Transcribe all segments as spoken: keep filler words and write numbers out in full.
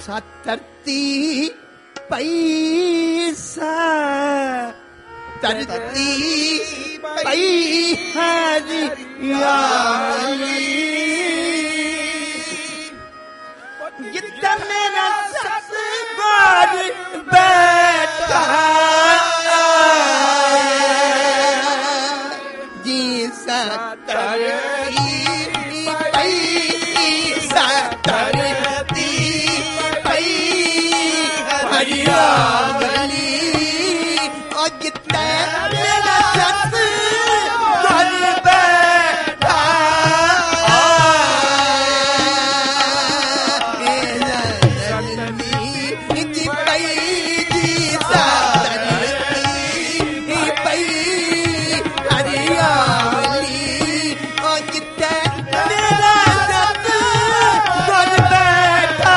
ਸਤ ਧਰਤੀ ਪਈ ਸਾ ਧਰਤੀ ਪਈ ਹਰਿਆਵਲੀ ਜਿੱਥੇ ਮੇਰਾ ਸਤਿਗੁਰ ਬੈਠਾ ਜੀ ਸਤ ਧਰਤੀ ਪਈ ਸਾ ਧਰਤੀ ਪਈ ਹਰਿਆਵਲੀ ਉਹ ਜਿੱਥੇ ਮੇਰਾ ਸਤਿਗੁਰ ਬੈਠਾ ਜੀ ਪਈ ਜੀ ਸਾ ਧਰਤੀ ਪਈ ਹਰਿਆਵਲੀ ਉਹ ਜਿੱਥੇ ਮੇਰਾ ਸਤਿਗੁਰ ਬੈਠਾ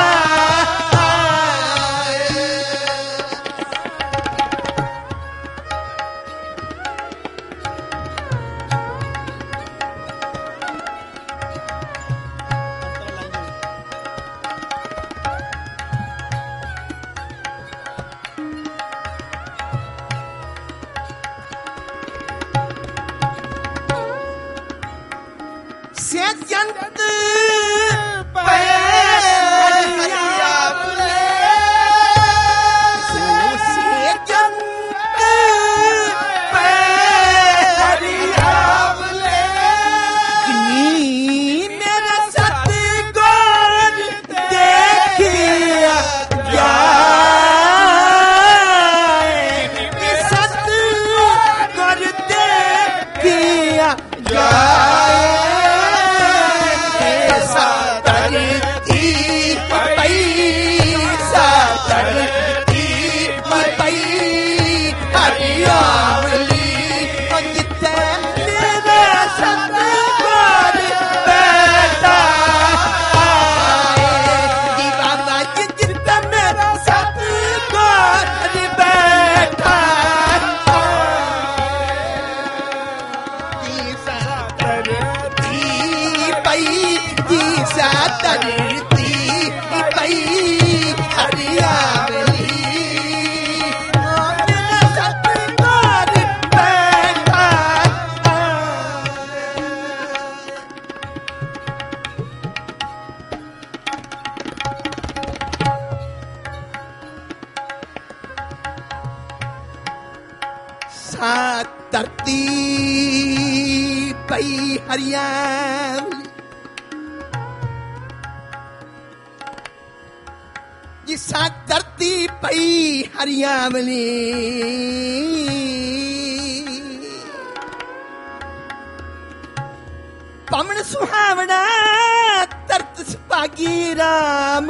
ਸੇਜੰਤ ਪੈ ਹਰਿਆਵਲੇ ਸੇਜੰਤ ਪੈ ਹਰਿਆਵਲੇ ਜਿਨੀ ਮੇਰਾ ਸਤਿਗੁਰ ਦੇਖਿਆ ਜਾਏ ਸਤਿਗੁਰ ਦੇਖਿਆ ਜਾਏ ਸਾ ਧਰਤੀ ਪਈ ਹਰਿਆਵਲੀ ਜੀ ਸਾ ਧਰਤੀ ਪਈ ਹਰਿਆਵਲੀ ਪਵਨ ਸੁਹਾਵਣਾ ਤਰਤ ਸੁਭਾਗੀ ਰਾਮ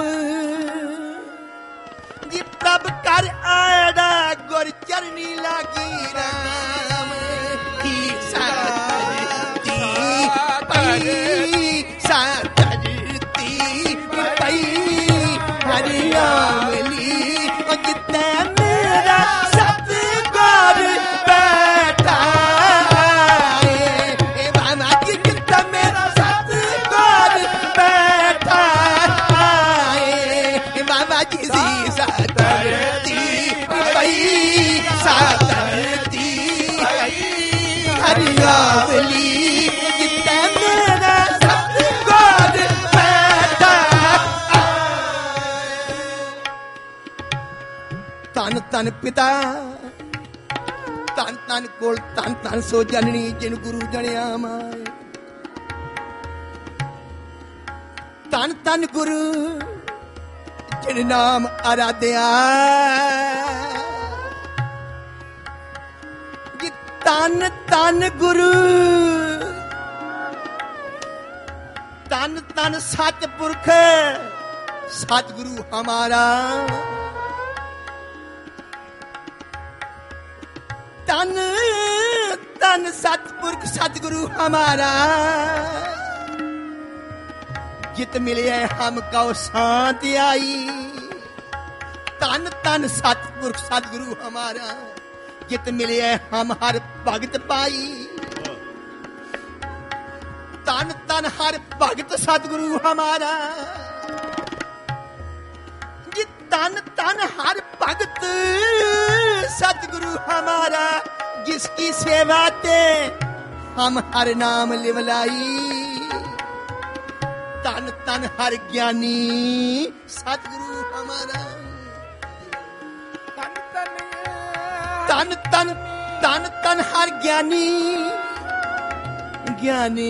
ਜੀ ਪ੍ਰਭ ਕਰ ਆੜਾ ਗੁਰ ਚਰਨੀ ਲਾਗੀ ਰਾਮ ਕੀ ਸਾ ਧਰਤੀ ਪਈ ਸਾ ਧਰਤੀ ਪਈ ਹਰਿਆਵਲੀ ਉਹ ਜਿੱਥੇ ਮੇਰਾ ਸਤਿਗੁਰ ਬੈਠਾ ਏ ਬਾਬਾ ਜੀ ਜਿੱਥੇ ਮੇਰਾ ਸਤਿਗੁਰ ਬੈਠਾ ਏ ਬਾਬਾ ਜੀ ਸੀ ਸਾ ਧਰਤੀ ਪਈ ਸਾ ਧਰਤੀ ਹਰਿਆਵਲੀ ਜਿੱਥੇ ਮੇਰਾ ਸਤਿਗੁਰ ਬੈਠਾ ਧੰਨ ਧੰਨ ਪਿਤਾ ਧੰਨ ਧੰਨ ਕੋਲ ਧੰਨ ਧੰਨ ਸੋ ਜਨਨੀ ਜਿਨ ਗੁਰੂ ਜਣਿਆ ਮਾਏ ਧੰਨ ਧੰਨ ਗੁਰੂ ਜਿਨ ਨਾਮ ਆਰਾਧਿਆ ਜੀ ਧੰਨ ਧੰਨ ਗੁਰੂ ਧੰਨ ਧੰਨ ਸਤਿਪੁਰਖ ਸਤਿਗੁਰੂ ਹਮਾਰਾ ਧੰਨ ਧੰਨ ਸਤਿਪੁਰਖ ਸਤਿਗੁਰੂ ਹਮਾਰਾ ਜਿਤ ਮਿਲਿਆ ਹਮ ਕਉ ਸ਼ਾਂਤ ਆਈ ਧੰਨ ਧੰਨ ਸਤਿਪੁਰਖ ਸਤਿਗੁਰੂ ਹਮਾਰਾ ਜਿਤ ਮਿਲਿਆ ਹਮ ਹਰ ਭਗਤ ਪਾਈ ਧੰਨ ਧੰਨ ਹਰ ਭਗਤ ਸਤਿਗੁਰੂ ਹਮਾਰਾ तन तन हर भगत सतगुरु हमारा, जिसकी सेवा ते हम हर नाम लिवलाई। तन तन हर ज्ञानी सतगुरु हमारा, तन तन तन तन हर ज्ञानी ज्ञानी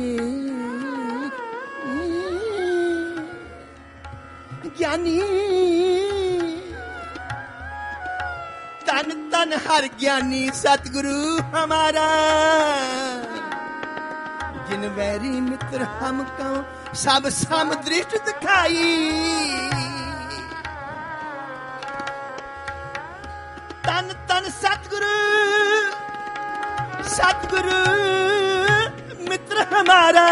ज्ञानी, तन तन हर ज्ञानी सतगुरु हमारा। जिन वैरी मित्र हमको सब सम दृष्टि दिखाई। तन तन सतगुरु सतगुरु मित्र हमारा।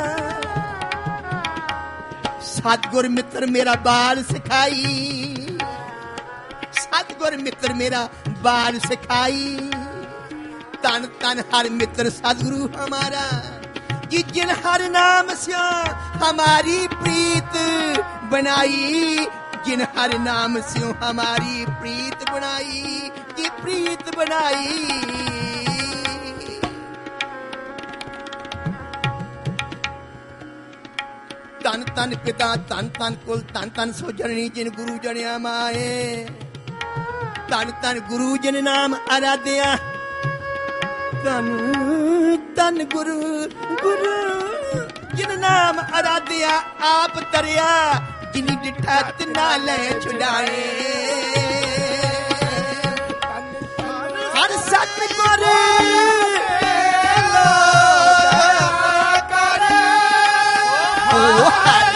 सतगुर मित्र मेरा बाल सिखाई, सतगुर मित्र मेरा बाल सिखाई। तन तन हर मित्र सतगुरु हमारा, कि जिन हर नाम से हमारी प्रीत बनाई। जिन हर नाम से हमारी प्रीत बनाई, कि प्रीत बनाई। तन तन पिता तन तन कुल तन तन सो जननी, जिन गुरु जनिया माए। तन तन गुरु जिन नाम आराध्या। तन तन गुरु गुरु जिन नाम आराध्या। आप तरिया जिनी डिठा तिना ले छुड़ाए। हर सतगुर हर